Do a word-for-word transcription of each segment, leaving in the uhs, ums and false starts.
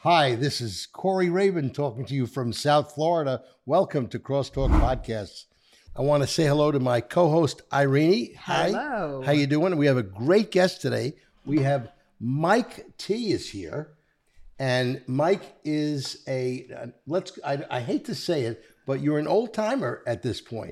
Hi, this is Corey Raven talking to you from South Florida. Welcome to Crosstalk Podcasts. I want to say hello to my co-host, Irene. Hi. Hello. How you doing? We have a great guest today. We have Mike T is here. And Mike is a, uh, let's, I, I hate to say it, but you're an old timer at this point.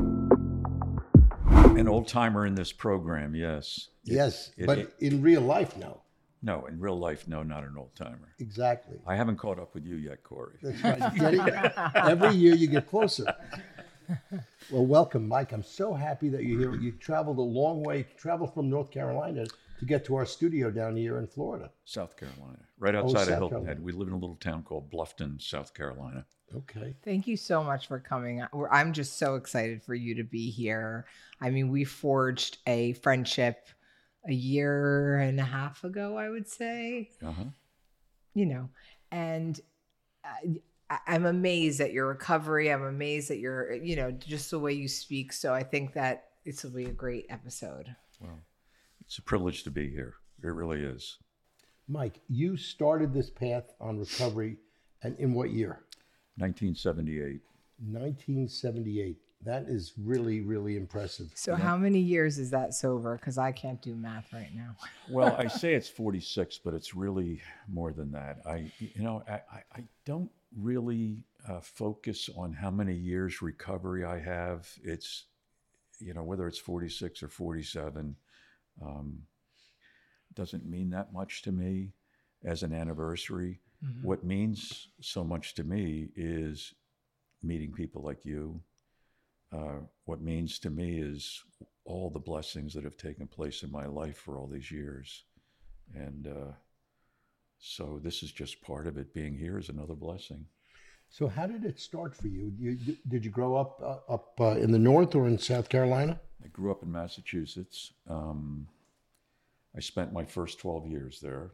An old timer in this program, yes. It, yes, it, but it, in real life, no. No, in real life, no, not an old timer. Exactly. I haven't caught up with you yet, Corey. That's right. Getting, every year you get closer. Well, welcome, Mike. I'm so happy that you're here. You traveled a long way, traveled from North Carolina to get to our studio down here in Florida. South Carolina, right outside oh, of Hilton Carolina. Head. We live in a little town called Bluffton, South Carolina. Okay. Thank you so much for coming. I'm just so excited for you to be here. I mean, we forged a friendship a year and a half ago, I would say. Uh-huh. You know, and I, I'm amazed at your recovery. I'm amazed at your, you know, just the way you speak. So I think that this will be a great episode. Well, it's a privilege to be here. It really is. Mike, you started this path on recovery, and in what year? nineteen seventy-eight. nineteen seventy-eight. That is really, really impressive. So how many years is that sober? Because I can't do math right now. Well, I say it's forty-six, but it's really more than that. I, you know, I, I don't really uh, focus on how many years recovery I have. It's, you know, whether it's forty-six or forty-seven, um, doesn't mean that much to me as an anniversary. Mm-hmm. What means so much to me is meeting people like you. Uh, what means to me is all the blessings that have taken place in my life for all these years. And uh, so this is just part of it. Being here is another blessing. So how did it start for you? you did you grow up uh, up uh, in the north or in South Carolina? I grew up in Massachusetts. Um, I spent my first twelve years there.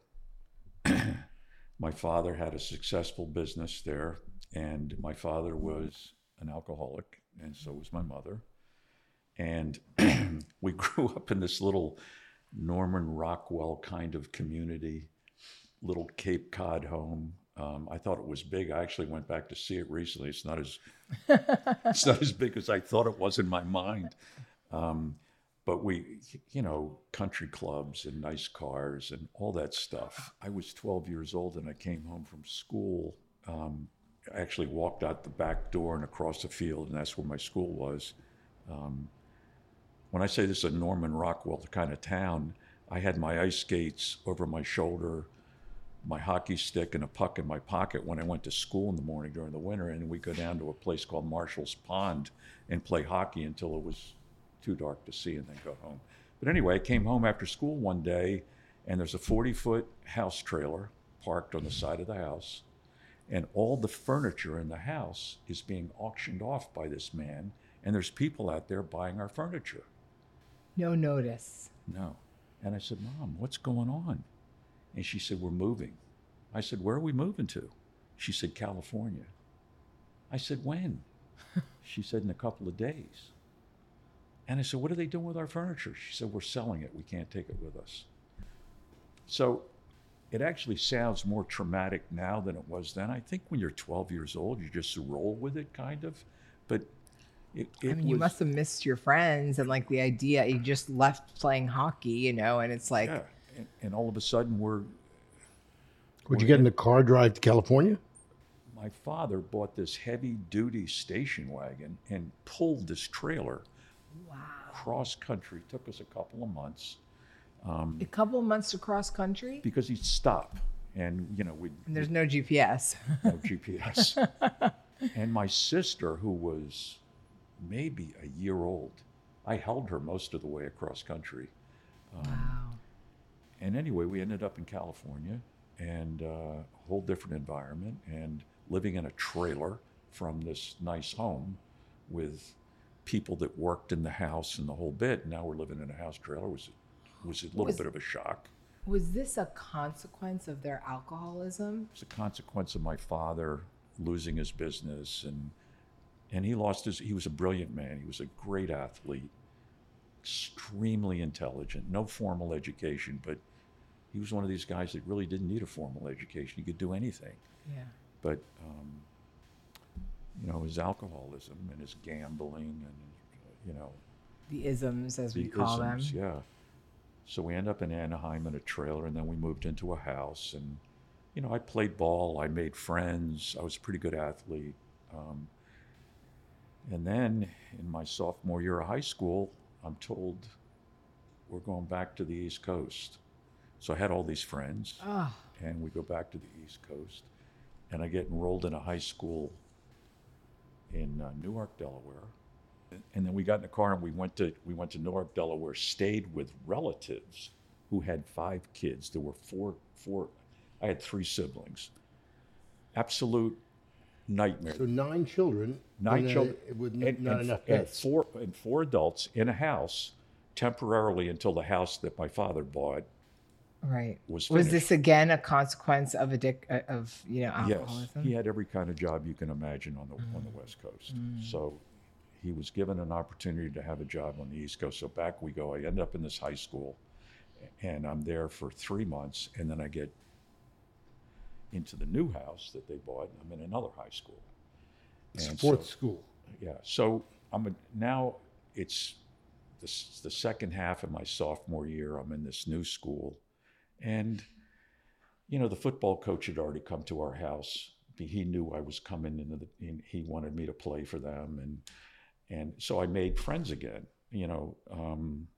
My father had a successful business there, and my father was an alcoholic, and so was my mother. And we grew up in this little Norman Rockwell kind of community, little Cape Cod home. Um, I thought it was big. I actually went back to see it recently. It's not as it's not as big as I thought it was in my mind. Um, but we, you know, country clubs and nice cars and all that stuff. I was twelve years old and I came home from school. Um, I actually walked out the back door and across the field, and that's where my school was. Um, when I say this is a Norman Rockwell kind of town, I had my ice skates over my shoulder, my hockey stick, and a puck in my pocket when I went to school in the morning during the winter, and we'd go down to a place called Marshall's Pond and play hockey until it was too dark to see and then go home. But anyway, I came home after school one day, and there's a forty-foot house trailer parked on the side of the house. And all the furniture in the house is being auctioned off by this man. And there's people out there buying our furniture. No notice. No. And I said, Mom, what's going on? And she said, we're moving. I said, where are we moving to? She said, California. I said, when? She said, in a couple of days. And I said, what are they doing with our furniture? She said, we're selling it. We can't take it with us. So it actually sounds more traumatic now than it was then. I think when you're twelve years old, you just roll with it, kind of. But it, it I mean, was, you must have missed your friends and like the idea you just left playing hockey, you know, and it's like. Yeah, and, and all of a sudden we're. Would you get in the car drive to California? My father bought this heavy-duty station wagon and pulled this trailer. Wow. Cross country. Took us a couple of months. Um, a couple of months to cross country? Because he'd stop, and you know we. And there's no G P S. No G P S. And my sister, who was maybe a year old, I held her most of the way across country. Um, wow. And anyway, we ended up in California, and uh, a whole different environment, and living in a trailer from this nice home with people that worked in the house and the whole bit. Now we're living in a house trailer. Was was a little was, bit of a shock. Was this a consequence of their alcoholism? It was a consequence of my father losing his business, and and he lost his, he was a brilliant man. He was a great athlete, extremely intelligent, no formal education, but he was one of these guys that really didn't need a formal education. He could do anything. Yeah. But, um, you know, his alcoholism and his gambling and, you know, The isms, as we the call isms, them. yeah. So we end up in Anaheim in a trailer, and then we moved into a house. And, you know, I played ball. I made friends. I was a pretty good athlete. Um, and then in my sophomore year of high school, I'm told we're going back to the East Coast. So I had all these friends, Oh, and we go back to the East Coast. And I get enrolled in a high school in uh, Newark, Delaware. And then we got in the car and we went to we went to Newark, Delaware, stayed with relatives who had five kids. There were four four I had three siblings. Absolute nightmare. So nine children. Nine in a- children with n- and, not and, enough and beds. four and four adults in a house temporarily until the house that my father bought right. was Was finished. this again a consequence of addic- uh, of you know Yes, alcoholism? he had every kind of job you can imagine on the on the West Coast. So he was given an opportunity to have a job on the East Coast. So back we go. I end up in this high school, and I'm there for three months, and then I get into the new house that they bought, and I'm in another high school. It's And fourth so- school. Yeah. So I'm a, now it's the, s- the second half of my sophomore year. I'm in this new school, and you know the football coach had already come to our house. He knew I was coming into the. He wanted me to play for them, and and so I made friends again. You know, um,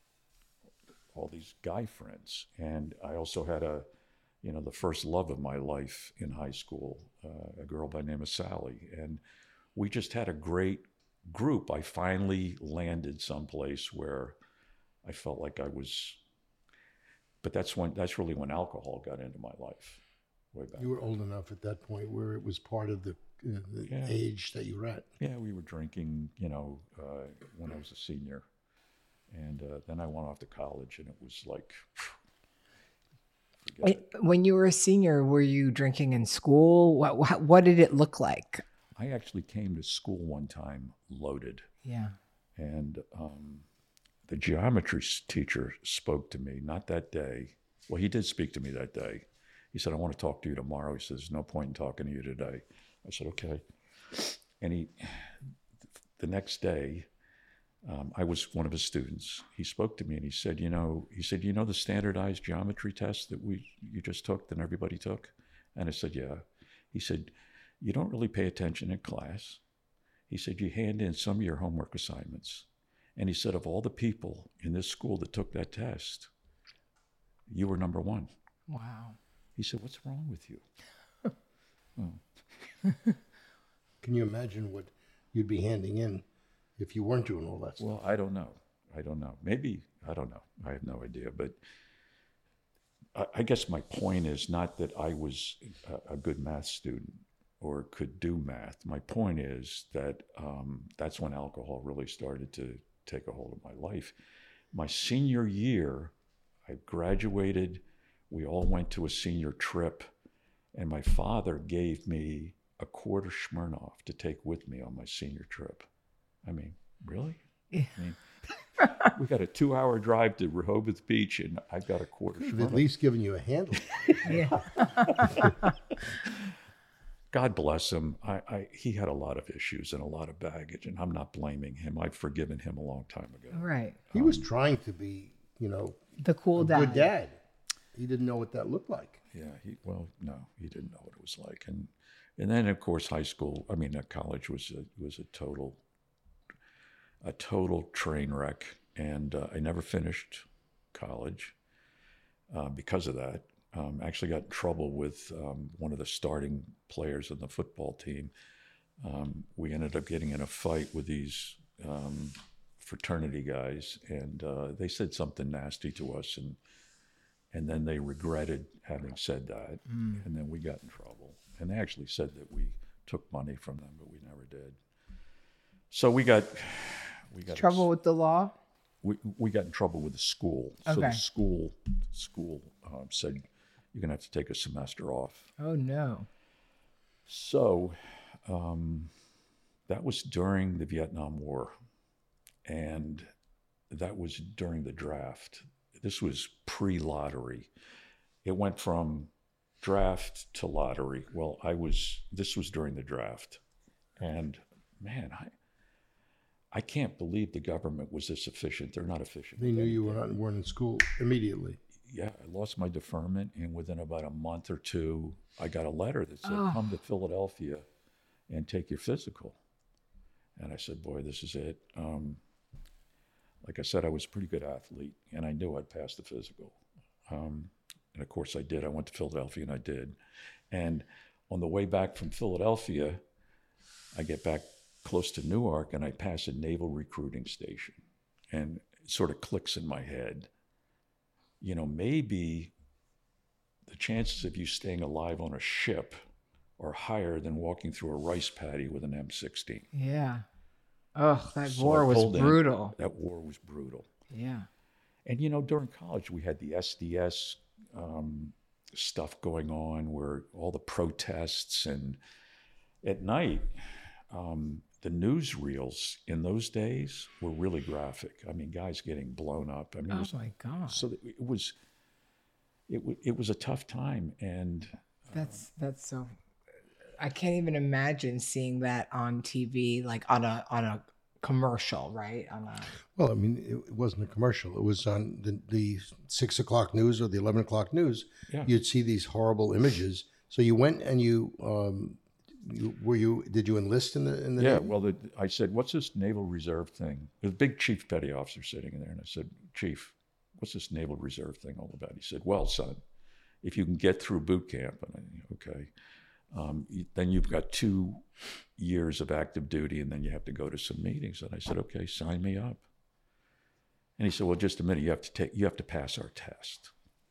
all these guy friends, and I also had a, you know, the first love of my life in high school, uh, a girl by the name of Sally, and we just had a great group. I finally landed someplace where I felt like I was, but that's when, that's really when alcohol got into my life, way back. You were old enough at that point where it was part of the, uh, the Yeah. age that you were at. Yeah, we were drinking, you know, uh, when I was a senior. And uh, then I went off to college, and it was like, forget it. Wait, when you were a senior, were you drinking in school? What what, what did it look like? I actually came to school one time loaded. Yeah. And um, the geometry s- teacher spoke to me, not that day. Well, he did speak to me that day. He said, I want to talk to you tomorrow. He says, there's no point in talking to you today. I said, okay. And he, the next day, um, I was one of his students. He spoke to me and he said, you know, he said, you know the standardized geometry test that we you just took, that everybody took? And I said, yeah. He said, you don't really pay attention in class. He said, you hand in some of your homework assignments. And he said, of all the people in this school that took that test, you were number one. Wow. He said, what's wrong with you? Can you imagine what you'd be handing in if you weren't doing all that stuff? Well, I don't know. I don't know. Maybe, I don't know. I have no idea. But I, I guess my point is not that I was a, a good math student or could do math. My point is that um, that's when alcohol really started to take a hold of my life. My senior year, I graduated. We all went to a senior trip, and my father gave me a quarter Smirnoff to take with me on my senior trip. I mean, really? Yeah. I mean, we got a two-hour drive to Rehoboth Beach, and I've got a quarter Could have Smirnoff. at least given you a handle. Yeah. God bless him. I, I, he had a lot of issues and a lot of baggage, and I'm not blaming him. I've forgiven him a long time ago. Right. He was trying to be, you know, The cool a dad. good dad. He didn't know what that looked like. Yeah, he well, no, he didn't know what it was like, and and then of course high school. I mean, uh, college was a, was a total a total train wreck, and uh, I never finished college uh, because of that. Um, actually, got in trouble with um, one of the starting players on the football team. Um, we ended up getting in a fight with these um, fraternity guys, and uh, they said something nasty to us, and and then they regretted having said that, Mm. and then we got in trouble. And they actually said that we took money from them, but we never did. So we got we got Trouble with the law? we we got in trouble with the school. So Okay. the school school um, said you're gonna have to take a semester off. Oh no. So um, that was during the Vietnam War, and that was during the draft. This was pre-lottery, it went from draft to lottery. Well, I was, this was during the draft. And man, I, I can't believe the government was this efficient. They're not efficient. They knew you were not, weren't in school immediately. Yeah, I lost my deferment, and within about a month or two, I got a letter that said, Oh. come to Philadelphia and take your physical. And I said, boy, this is it. Um, like I said, I was a pretty good athlete, and I knew I'd pass the physical. Um, and of course I did. I went to Philadelphia, and I did. And on the way back from Philadelphia, I get back close to Newark, and I pass a naval recruiting station. And it sort of clicks in my head. You know, maybe the chances of you staying alive on a ship are higher than walking through a rice paddy with an M sixteen. Yeah. Oh, that So war I was pulled in. brutal. That war was brutal. Yeah. And, you know, during college, we had the S D S um, stuff going on where all the protests, and at night, um, the newsreels in those days were really graphic. I mean, guys getting blown up. I mean, it Oh was, my God. so that it was, it, w- it was a tough time. And That's that's so. I can't even imagine seeing that on T V, like on a on a commercial, right? On a Well, I mean, it, it wasn't a commercial. It was on the, the six o'clock news or the eleven o'clock news. yeah. You'd see these horrible images. So you went and you, um, you were you? Did you enlist in the in the Yeah, Navy? well, the, I said, what's this Naval Reserve thing? There's a big chief petty officer sitting in there. And I said, Chief, what's this Naval Reserve thing all about? He said, well, son, if you can get through boot camp, and I, okay, um, you- then you've got two years of active duty, and then you have to go to some meetings. And I said, okay, sign me up. And he said, well, just a minute, you have to take, you have to pass our test.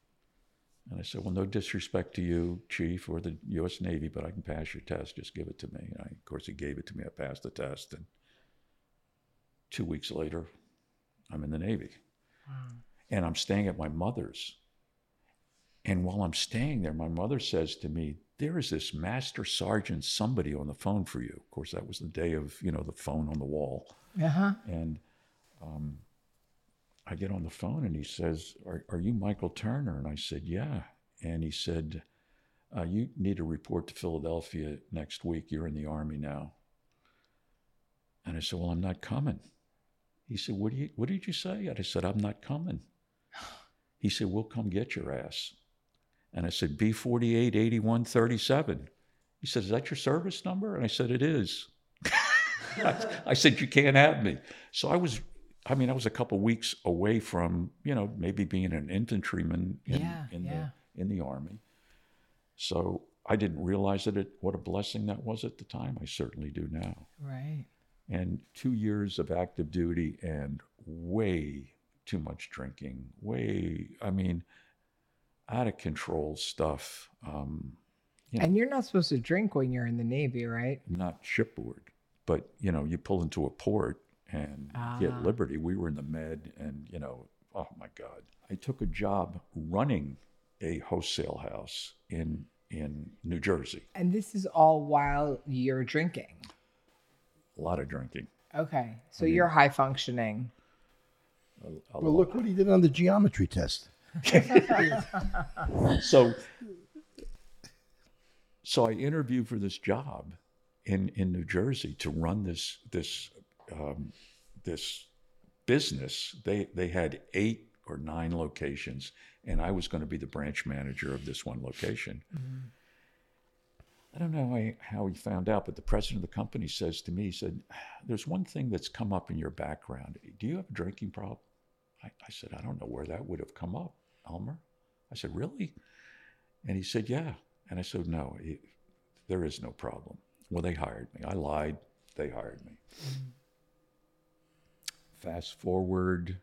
And I said, well, no disrespect to you, Chief, or the U S Navy, but I can pass your test. Just give it to me. And I, of course, he gave it to me. I passed the test. And two weeks later, I'm in the Navy. And I'm staying at my mother's. And while I'm staying there, my mother says to me, there is this master sergeant somebody on the phone for you. Of course, that was the day of, you know, the phone on the wall. uh huh. And um, I get on the phone and he says, are, are you Michael Turner? And I said, yeah. And he said, uh, you need to report to Philadelphia next week. You're in the Army now. And I said, well, I'm not coming. He said, what, do you, what did you say? And I said, I'm not coming. He said, we'll come get your ass. And I said, B forty-eight eighty-one thirty-seven. He said, is that your service number? And I said, it is. I said, you can't have me. So I was, I mean, I was a couple of weeks away from, you know, maybe being an infantryman in, Yeah, in, yeah. The, in the Army. So I didn't realize that it, what a blessing that was at the time. I certainly do now. Right. And two years of active duty and way too much drinking, way, I mean, out of control stuff. Um, you know, And you're not supposed to drink when you're in the Navy, right? not shipboard, but, you know, you pull into a port and Ah. get liberty. We were in the Med and, you know, oh my God. I took a job running a wholesale house in, in New Jersey. And this is all while you're drinking. A lot of drinking. Okay. So you're high functioning. A, a Well, lot. look what he did on the geometry test. So, so I interviewed for this job in, in New Jersey to run this this um, this business. They they had eight or nine locations, and I was going to be the branch manager of this one location. Mm-hmm. I don't know how he, how he found out, but the president of the company says to me, he said, "There's one thing that's come up in your background. Do you have a drinking problem?" I, I said, "I don't know where that would have come up, Elmer." I said, "Really?" And he said, "Yeah." And I said, "No, it, there is no problem." Well, they hired me. I lied. They hired me. Mm-hmm. Fast forward.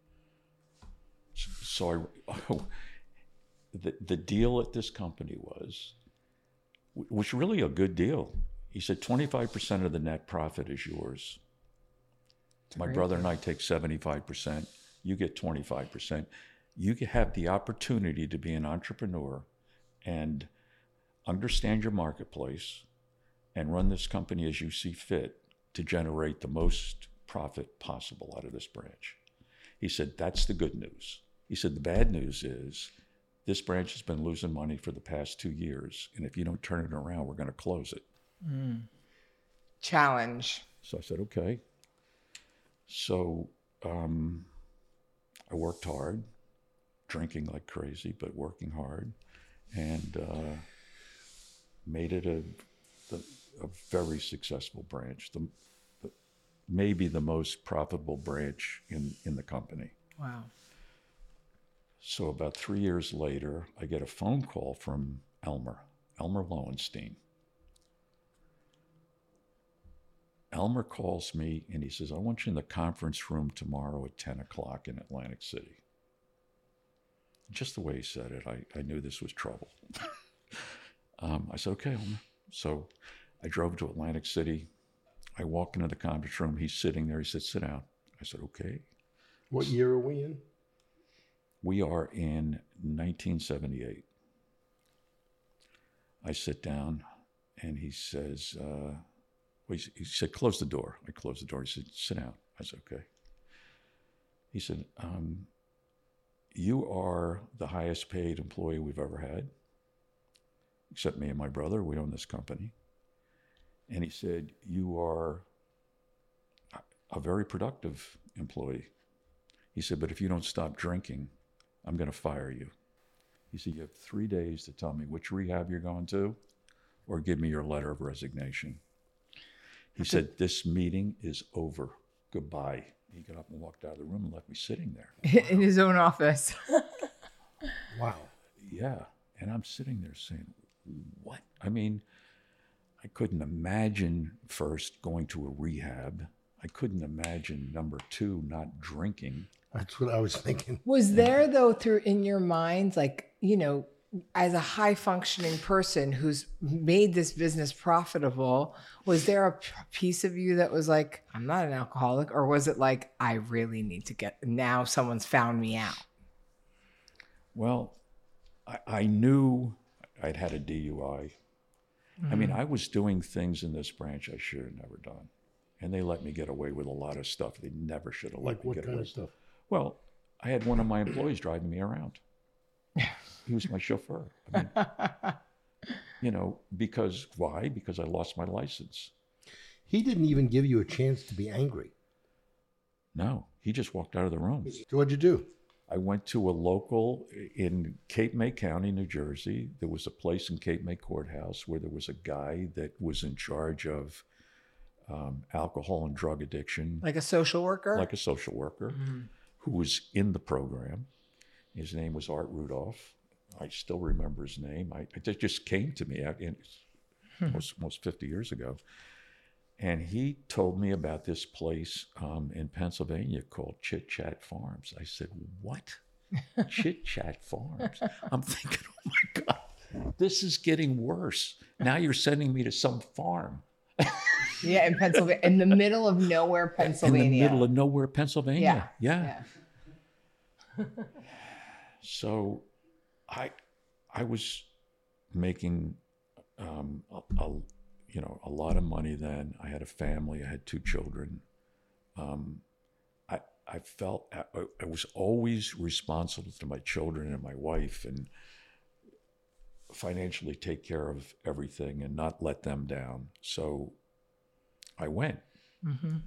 So I, oh, the, the deal at this company was, was really a good deal. He said, twenty-five percent of the net profit is yours. My great. brother and I take seventy-five percent. You get twenty-five percent. You have the opportunity to be an entrepreneur and understand your marketplace and run this company as you see fit to generate the most profit possible out of this branch. He said, that's the good news. He said, the bad news is this branch has been losing money for the past two years. And if you don't turn it around, we're going to close it. Mm. Challenge. So I said, okay. So um, I worked hard, drinking like crazy, but working hard, and uh, made it a, the, a very successful branch, the, the, maybe the most profitable branch in, in the company. Wow. So about three years later, I get a phone call from Elmer, Elmer Lowenstein. Elmer calls me and he says, I want you in the conference room tomorrow at ten o'clock in Atlantic City. Just the way he said it, I, I knew this was trouble. um, I said, okay, Elmer. So I drove to Atlantic City. I walk into the conference room. He's sitting there. He said, sit down. I said, okay. What year are we in? We are in nineteen seventy-eight. I sit down and he says, uh, well, he, he said, close the door. I closed the door. He said, sit down. I said, okay. He said, um, you are the highest paid employee we've ever had, except me and my brother. We own this company. And he said, you are a very productive employee. He said, but if you don't stop drinking, I'm going to fire you. He said, you have three days to tell me which rehab you're going to or give me your letter of resignation. He said, this meeting is over. Goodbye. He got up and walked out of the room and left me sitting there. In his own office. Wow. Yeah. And I'm sitting there saying, what? I mean, I couldn't imagine first going to a rehab. I couldn't imagine, number two, not drinking. That's what I was thinking. Was there, though, through in your mind, like, you know, as a high functioning person who's made this business profitable, was there a piece of you that was like, I'm not an alcoholic? Or was it like, I really need to get, now someone's found me out? Well, I, I knew I'd had a D U I. Mm-hmm. I mean, I was doing things in this branch I should have never done. And they let me get away with a lot of stuff they never should have let Like me what get kind away of stuff? Well, I had one of my employees driving me around. He was my chauffeur. I mean, you know, because why? Because I lost my license. He didn't even give you a chance to be angry. No, he just walked out of the room. So what'd you do? I went to a local in Cape May County, New Jersey. There was a place in Cape May Courthouse where there was a guy that was in charge of um, alcohol and drug addiction. Like a social worker? Like a social worker mm-hmm. who was in the program. His name was Art Rudolph. I still remember his name. I, it just came to me in, hmm. almost, almost fifty years ago. And he told me about this place um, in Pennsylvania called Chit Chat Farms. I said, what? Chit Chat Farms? I'm thinking, oh my God, this is getting worse. Now you're sending me to some farm. Yeah, in Pennsylvania, in the middle of nowhere, Pennsylvania. In the middle of nowhere, Pennsylvania. Yeah. Yeah. yeah. So I I was making um, a, a you know a lot of money then. I had a family. I had two children. Um, I I felt I, I was always responsible to my children and my wife and financially take care of everything and not let them down. So I went. Mm-hmm.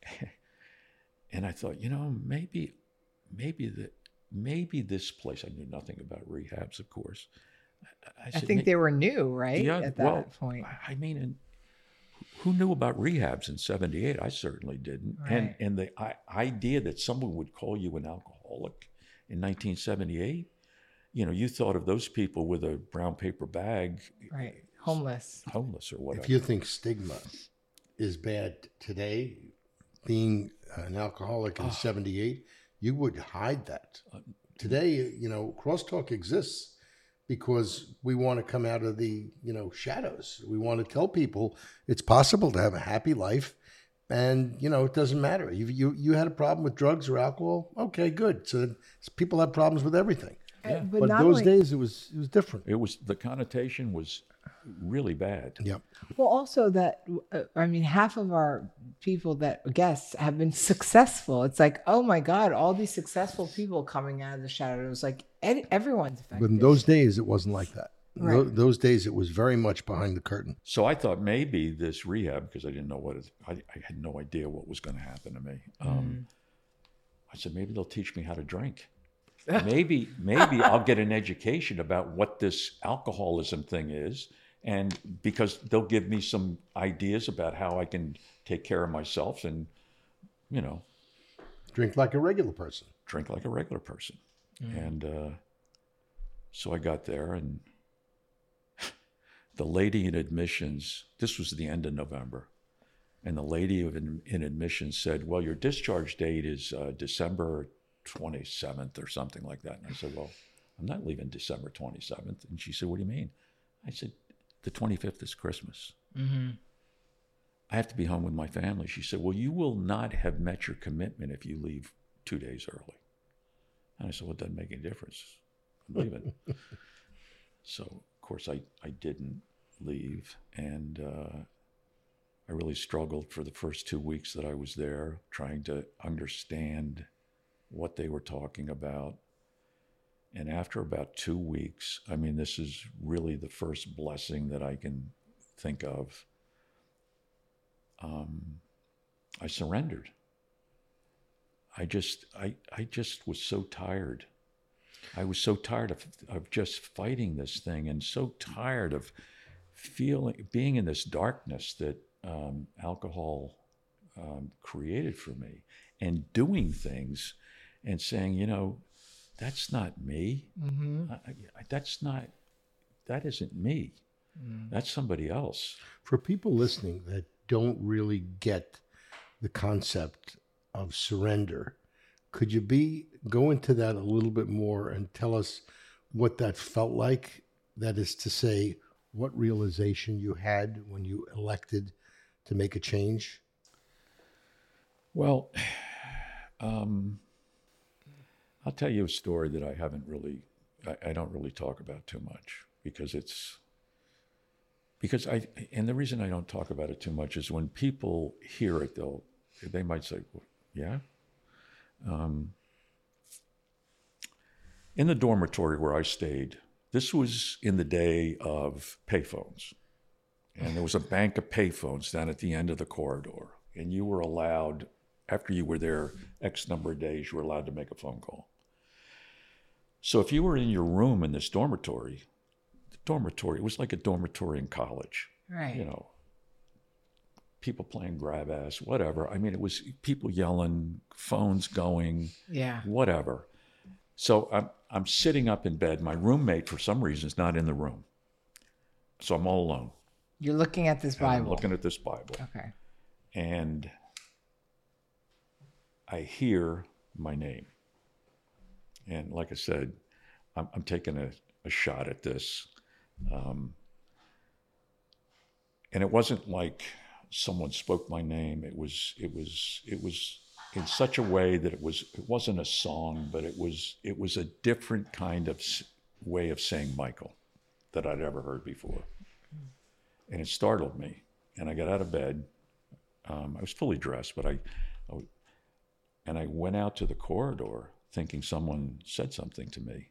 And I thought, you know, maybe maybe the Maybe this place, I knew nothing about rehabs, of course. I, I, I think they were new, right? Yeah, at that well, point. I mean, and who knew about rehabs in seventy-eight? I certainly didn't. Right. And and the I, idea that someone would call you an alcoholic in nineteen seventy-eight, you know, you thought of those people with a brown paper bag. Right, homeless. Homeless or whatever. If you think stigma is bad today, being an alcoholic in oh. seventy-eight, you would hide that. Today, you know, crosstalk exists because we want to come out of the, you know, shadows. We want to tell people it's possible to have a happy life, and you know, it doesn't matter. You you you had a problem with drugs or alcohol, okay, good. So, so people have problems with everything. Yeah. But, but those only, days, it was it was different. It was the connotation was really bad. Yep. Well, also that uh, I mean, half of our people that guests have been successful. It's like, oh my God, all these successful people coming out of the shadows. Like ed- everyone's affected. But in those days, it wasn't like that. In Right. tho- those days, it was very much behind the curtain. So I thought maybe this rehab, because I didn't know what it, I, I had no idea what was going to happen to me. Um, I said, maybe they'll teach me how to drink. Maybe, maybe I'll get an education about what this alcoholism thing is. And because they'll give me some ideas about how I can take care of myself and, you know, Drink like a regular person. drink like a regular person. And uh, so I got there, and the lady in admissions, this was the end of November, and the lady in, in admissions said, well, your discharge date is uh, December twenty-seventh or something like that. And I said, well, I'm not leaving December twenty-seventh. And she said, what do you mean? I said, the twenty-fifth is Christmas. Mm-hmm. I have to be home with my family. She said, well, you will not have met your commitment if you leave two days early. And I said, well, it doesn't make any difference. I'm leaving. So, of course, I, I didn't leave. And uh, I really struggled for the first two weeks that I was there, trying to understand what they were talking about. And after about two weeks, I mean, this is really the first blessing that I can think of. Um, I surrendered. I just, I, I just was so tired. I was so tired of, of just fighting this thing, and so tired of feeling, being in this darkness that um, alcohol um, created for me, and doing things and saying, you know, that's not me. Mm-hmm. I, I, that's not, that isn't me. Mm. That's somebody else. For people listening that don't really get the concept of surrender, could you be go into that a little bit more and tell us what that felt like? That is to say, what realization you had when you elected to make a change? Well, um, I'll tell you a story that I haven't really, I, I don't really talk about too much, because it's, because I, and the reason I don't talk about it too much is when people hear it, they'll, they might say, well, yeah. Um, in the dormitory where I stayed, this was in the day of payphones. And there was a bank of payphones down at the end of the corridor. And you were allowed, after you were there X number of days, you were allowed to make a phone call. So if you were in your room in this dormitory, the dormitory, it was like a dormitory in college. Right. You know, people playing grab ass, whatever. I mean, it was people yelling, phones going, Yeah. whatever. So I'm I'm sitting up in bed. My roommate, for some reason, is not in the room. So I'm all alone. You're looking at this And I'm Bible. looking at this Bible. Okay. And I hear my name. And like I said, I'm, I'm taking a, a shot at this. Um, and it wasn't like someone spoke my name. It was, it was, it was in such a way that it was, it wasn't a song, but it was, it was a different kind of way of saying Michael that I'd ever heard before. And it startled me. And I got out of bed. Um, I was fully dressed, but I, I, and I went out to the corridor thinking someone said something to me.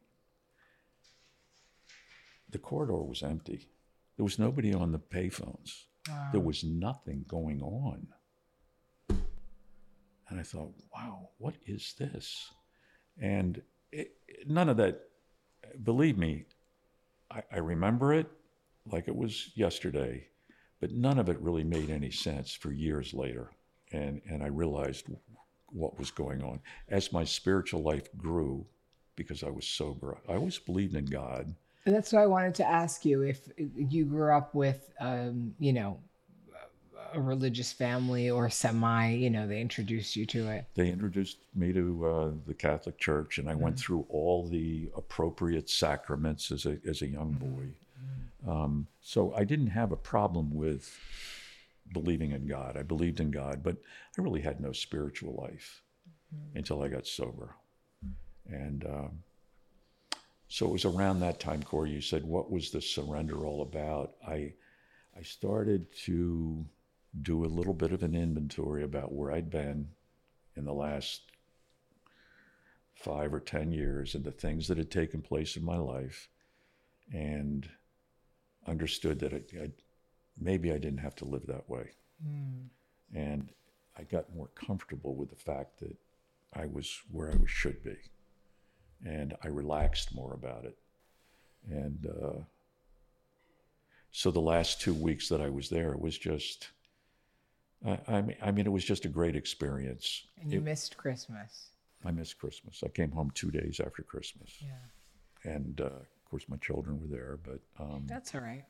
The corridor was empty. There was nobody on the payphones. Wow. There was nothing going on. And I thought, wow, what is this? And it, none of that, believe me, I, I remember it like it was yesterday, but none of it really made any sense for years later. And, and I realized what was going on. As my spiritual life grew, because I was sober, I always believed in God. And that's what I wanted to ask you. If you grew up with, um, you know, a religious family or semi, you know, they introduced you to it. They introduced me to uh, the Catholic Church, and I mm-hmm. went through all the appropriate sacraments as a as a young boy. Mm-hmm. Um, so I didn't have a problem with believing in God. I believed in God, but I really had no spiritual life mm-hmm. until I got sober. And um, so it was around that time, Corey, you said, what was the surrender all about? I I started to do a little bit of an inventory about where I'd been in the last five or ten years and the things that had taken place in my life, and understood that I, I, maybe I didn't have to live that way. Mm. And I got more comfortable with the fact that I was where I should be. And I relaxed more about it. And uh, so the last two weeks that I was there, it was just, I, I, mean, I mean, it was just a great experience. And you it, missed Christmas. I missed Christmas. I came home two days after Christmas. Yeah. And uh, of course, my children were there, but... Um, That's all right.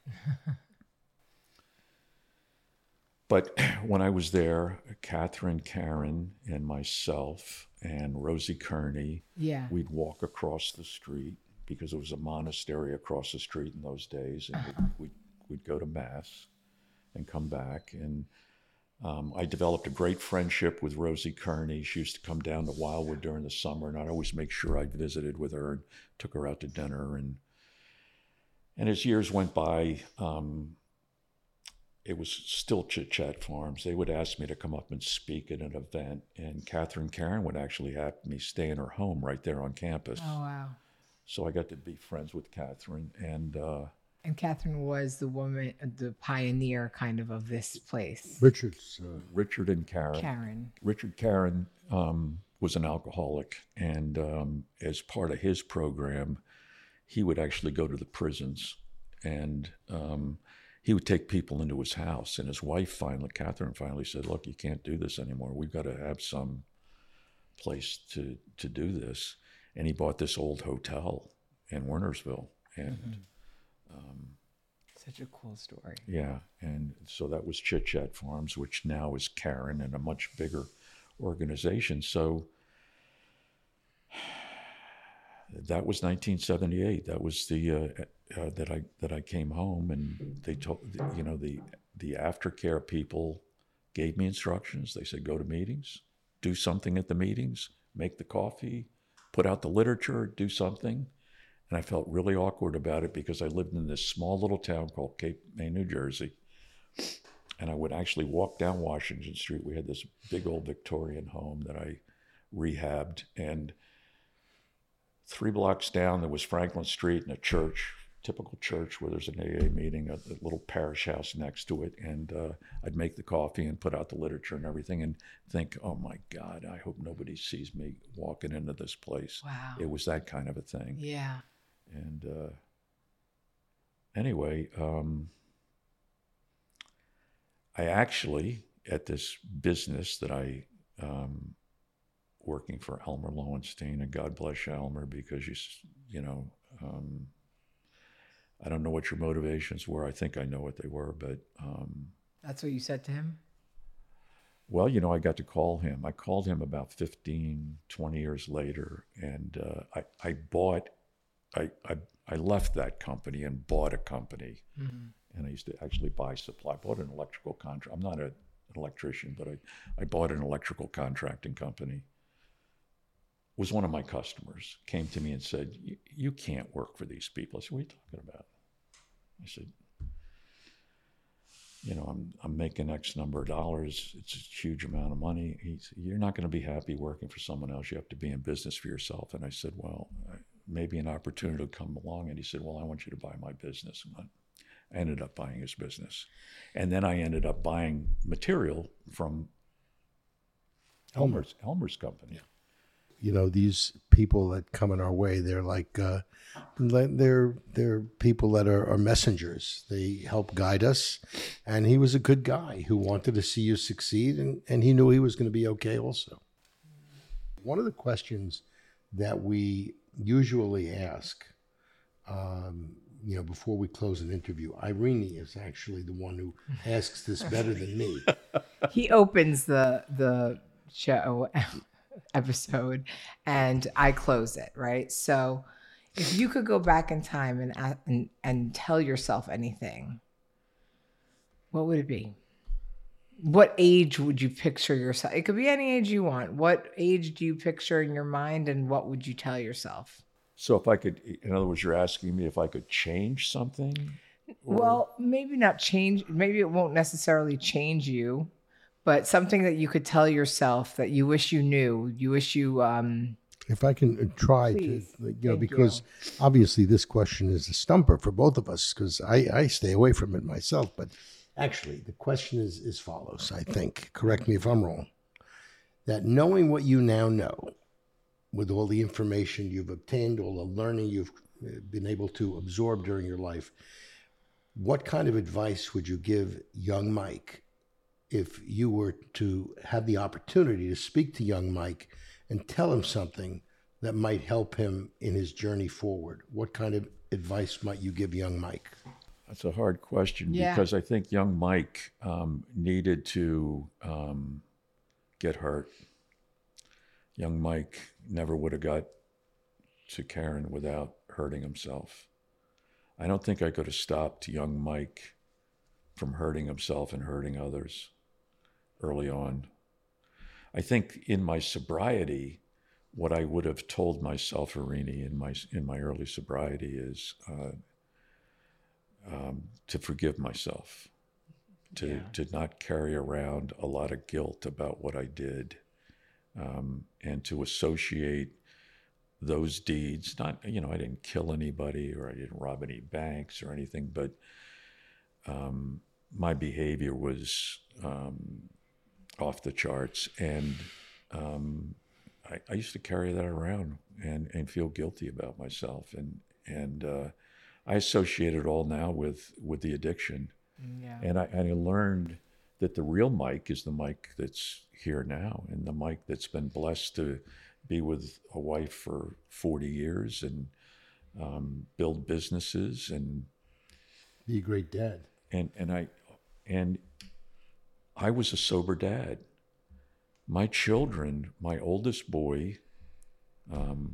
But when I was there, Catherine, Karen, and myself, and Rosie Kearney, yeah. we'd walk across the street because it was a monastery across the street in those days, and uh-huh. we'd, we'd, we'd go to Mass and come back. And um, I developed a great friendship with Rosie Kearney. She used to come down to Wildwood during the summer, and I'd always make sure I visited with her and took her out to dinner. And, and as years went by, um, it was still Chit Chat Farms. They would ask me to come up and speak at an event, and Catherine Karen would actually have me stay in her home right there on campus. Oh, wow. So I got to be friends with Catherine. And uh, and Catherine was the woman, the pioneer kind of of this place. Richard's. Uh, Richard and Karen. Karen. Richard Karen um, was an alcoholic, and um, as part of his program, he would actually go to the prisons, and um, he would take people into his house. And his wife finally, Catherine finally said, look, you can't do this anymore. We've got to have some place to, to do this. And he bought this old hotel in Wernersville. And mm-hmm. um, such a cool story. Yeah. And so that was Chit Chat Farms, which now is Karen and a much bigger organization. So that was nineteen seventy-eight. That was the uh, uh, that I that I came home, and they told, you know, the the aftercare people gave me instructions. They said, go to meetings, do something at the meetings, make the coffee, put out the literature, do something. And I felt really awkward about it because I lived in this small little town called Cape May, New Jersey. And I would actually walk down Washington Street. We had this big old Victorian home that I rehabbed, and three blocks down, there was Franklin Street and a church, typical church where there's an A A meeting, a, a little parish house next to it. And uh, I'd make the coffee and put out the literature and everything and think, oh my God, I hope nobody sees me walking into this place. Wow. It was that kind of a thing. Yeah. And uh, anyway, um, I actually, at this business that I, um, working for Elmer Lowenstein, and God bless you, Elmer, because you, you know, um, I don't know what your motivations were. I think I know what they were, but. Um, That's what you said to him? Well, you know, I got to call him. I called him about fifteen, twenty years later, and uh, I, I bought, I, I, I left that company and bought a company. Mm-hmm. And I used to actually buy supply. I bought an electrical contract. I'm not a, an electrician, but I, I bought an electrical contracting company. Was one of my customers, came to me and said, you can't work for these people. I said, what are you talking about? I said, you know, I'm I'm making X number of dollars. It's a huge amount of money. He said, you're not going to be happy working for someone else. You have to be in business for yourself. And I said, well, maybe an opportunity will come along. And he said, well, I want you to buy my business. And I ended up buying his business. And then I ended up buying material from Elmer's, Elmer's company. You know, these people that come in our way, they're like, uh, they're they're people that are, are messengers. They help guide us. And he was a good guy who wanted to see you succeed, and, and he knew he was going to be okay also. One of the questions that we usually ask, um, you know, before we close an interview, Irene is actually the one who asks this better than me. He opens the the show episode and I close it, right? So if you could go back in time and, and and tell yourself anything, what would it be? What age would you picture yourself? It could be any age you want. What age do you picture in your mind, and what would you tell yourself? So if I could, in other words, you're asking me if I could change something? Well, maybe not change. Maybe it won't necessarily change you, but something that you could tell yourself that you wish you knew. You wish you. Um, If I can try Please. to, you know, Thank because obviously this question is a stumper for both of us because I, I stay away from it myself. But actually, the question is as follows, I think. Correct me if I'm wrong. That knowing what you now know, with all the information you've obtained, all the learning you've been able to absorb during your life, what kind of advice would you give young Mike if you were to have the opportunity to speak to young Mike and tell him something that might help him in his journey forward? What kind of advice might you give young Mike? That's a hard question Yeah. because I think young Mike um, needed to um, get hurt. Young Mike never would have got to Karen without hurting himself. I don't think I could have stopped young Mike from hurting himself and hurting others early on. I think in my sobriety, what I would have told myself, Irini, in my in my early sobriety is uh, um, to forgive myself, to Yeah. to not carry around a lot of guilt about what I did, um, and to associate those deeds. Not, you know, I didn't kill anybody or I didn't rob any banks or anything, but um, my behavior was um, off the charts, and um, I, I used to carry that around and, and feel guilty about myself, and and uh, I associate it all now with with the addiction, yeah. and I and I learned that the real Mike is the Mike that's here now, and the Mike that's been blessed to be with a wife for forty years and um, build businesses and Be a great dad. and and I and I was a sober dad. My children, my oldest boy, um,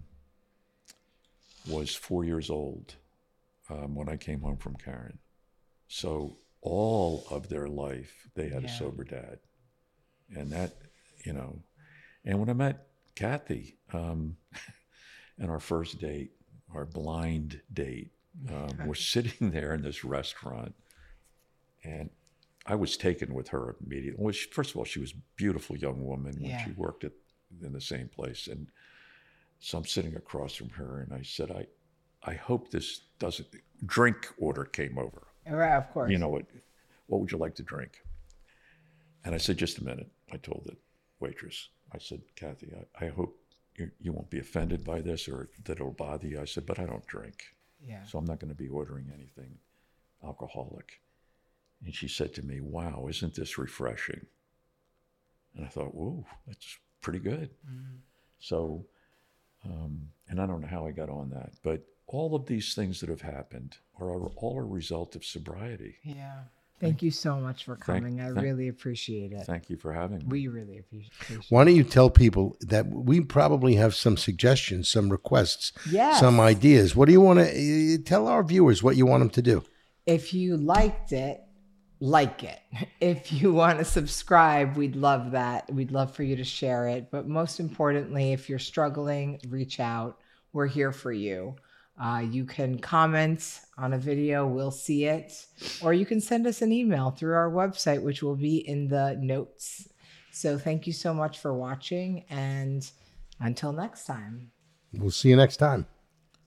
was four years old um, when I came home from Karen. So all of their life, they had Yeah. a sober dad, and that, you know. And when I met Kathy, um, and our first date, our blind date, um, we're sitting there in this restaurant, and I was taken with her immediately. Well, she, first of all, she was a beautiful young woman when Yeah. she worked at in the same place, and so I'm sitting across from her, and I said, "I, I hope this doesn't." Drink order came over. Right, of course. You know what? What would you like to drink? And I said, "Just a minute." I told the waitress. I said, "Kathy, I, I hope you, you won't be offended by this or that it'll bother you." I said, "But I don't drink, Yeah. so I'm not going to be ordering anything alcoholic." And she said to me, "Wow, isn't this refreshing?" And I thought, "Whoa, that's pretty good." Mm. So, um, and I don't know how I got on that, but all of these things that have happened are all a result of sobriety. Yeah. Thank you so much for coming. I thank- really appreciate it. Thank you for having me. We really appreciate it. Why don't you tell people that we probably have some suggestions, some requests, Yes. some ideas? What do you want to tell our viewers what you want them to do? If you liked it, like it. If you want to subscribe, we'd love that. We'd love for you to share it. But most importantly, if you're struggling, reach out. We're here for you. Uh, you can comment on a video, we'll see it. Or you can send us an email through our website, which will be in the notes. So thank you so much for watching. And until next time. We'll see you next time.